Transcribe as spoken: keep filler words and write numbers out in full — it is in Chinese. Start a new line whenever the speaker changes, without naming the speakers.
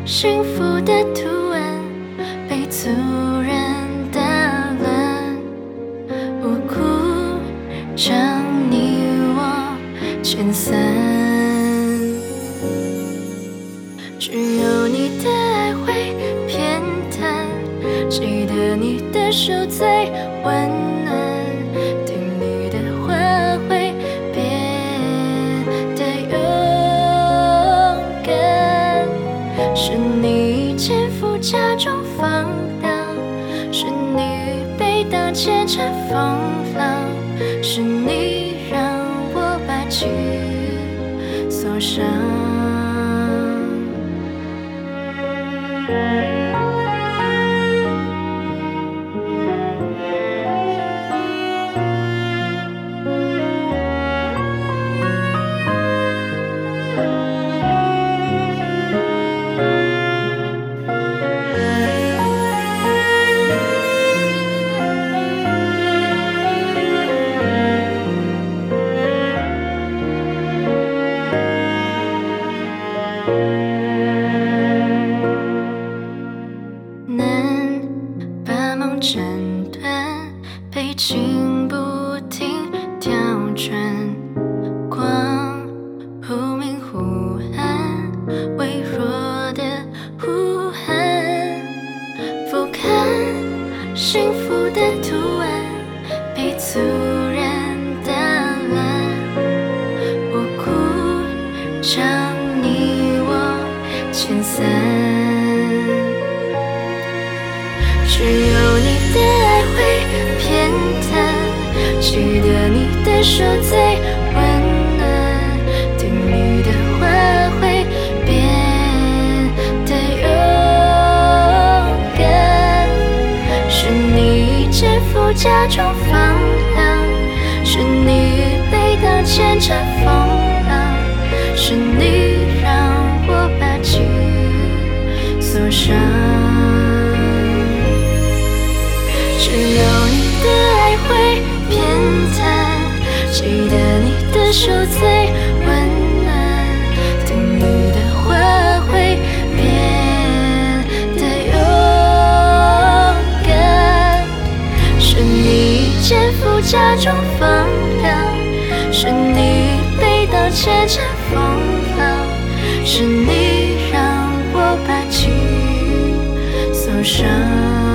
幸福的图案被突然打乱，无辜将你我遣散。只有你的爱会偏袒，记得你的手最温暖，听你的话会变得勇敢。是你肩负家中放荡，是你被当牵缠风浪，是你让我把记忆锁上。难把梦斩断，背景不停跳转，光忽明忽暗，微弱的呼喊，俯瞰幸福的图案被突然打乱，无辜将你我遣散。只有你的爱会偏袒，记得你的手最温暖，听你的话会变得勇敢。是你肩负家中放浪，是你被当牵缠风浪，是你让我把记忆锁上。只有你的爱会偏袒，记得你的手最温暖，听你的话会变得勇敢。是你肩负家中放浪，是你被当牵缠风浪，是你让我把记忆锁上。